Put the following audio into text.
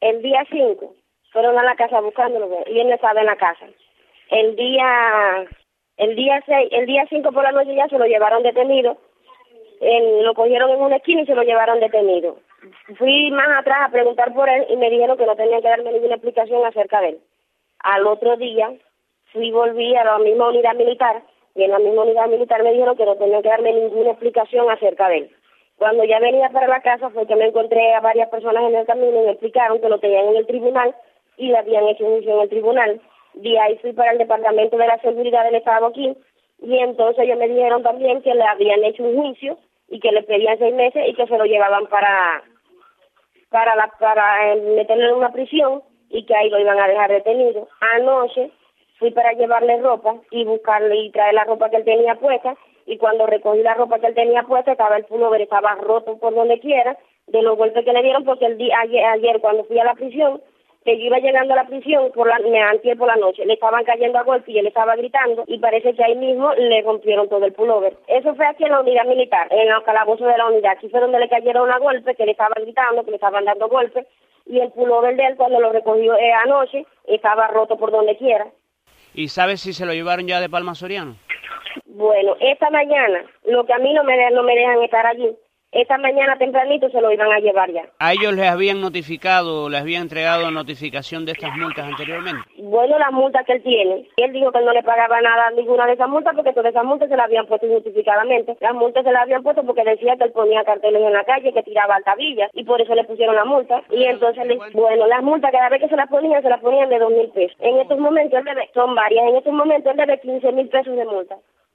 El día 5 fueron a la casa buscándolo y él no estaba en la casa. El día 6, el día 5 por la noche ya se lo llevaron detenido. Lo cogieron en una esquina y se lo llevaron detenido. Fui más atrás a preguntar por él y me dijeron que no tenían que darme ninguna explicación acerca de él. Al otro día volví a la misma unidad militar y en la misma unidad militar me dijeron que no tenían que darme ninguna explicación acerca de él. Cuando ya venía para la casa fue que me encontré a varias personas en el camino y me explicaron que lo tenían en el tribunal y le habían hecho un juicio en el tribunal. De ahí fui para el Departamento de la Seguridad del Estado aquí y entonces ellos me dijeron también que le habían hecho un juicio y que le pedían 6 meses y que se lo llevaban para meterlo en una prisión y que ahí lo iban a dejar detenido. Anoche fui para llevarle ropa y buscarle y traer la ropa que él tenía puesta y cuando recogí la ropa que él tenía puesta estaba el pullover, estaba roto por donde quiera de los golpes que le dieron porque ayer cuando fui a la prisión, que yo iba llegando a la prisión antier por la noche, le estaban cayendo a golpe y él estaba gritando y parece que ahí mismo le rompieron todo el pullover. Eso fue aquí en la unidad militar, en el calabozo de la unidad. Aquí fue donde le cayeron a golpe, que le estaban gritando, que le estaban dando golpes y el pullover de él cuando lo recogió anoche estaba roto por donde quiera. ¿Y sabes si se lo llevaron ya de Palma Soriano? Bueno, esta mañana, lo que a mí no me dejan estar allí, esta mañana tempranito se lo iban a llevar ya. ¿A ellos les habían notificado, les habían entregado notificación de estas multas anteriormente? Bueno, las multas que él tiene. Él dijo que él no le pagaba nada a ninguna de esas multas porque todas esas multas se las habían puesto injustificadamente. Las multas se las habían puesto porque decía que él ponía carteles en la calle, que tiraba altavillas y por eso le pusieron la multa. Y entonces, bueno, las multas cada vez que se las ponían de 2,000 pesos. En estos momentos él debe, son varias, en estos momentos él debe 15,000 pesos de multa.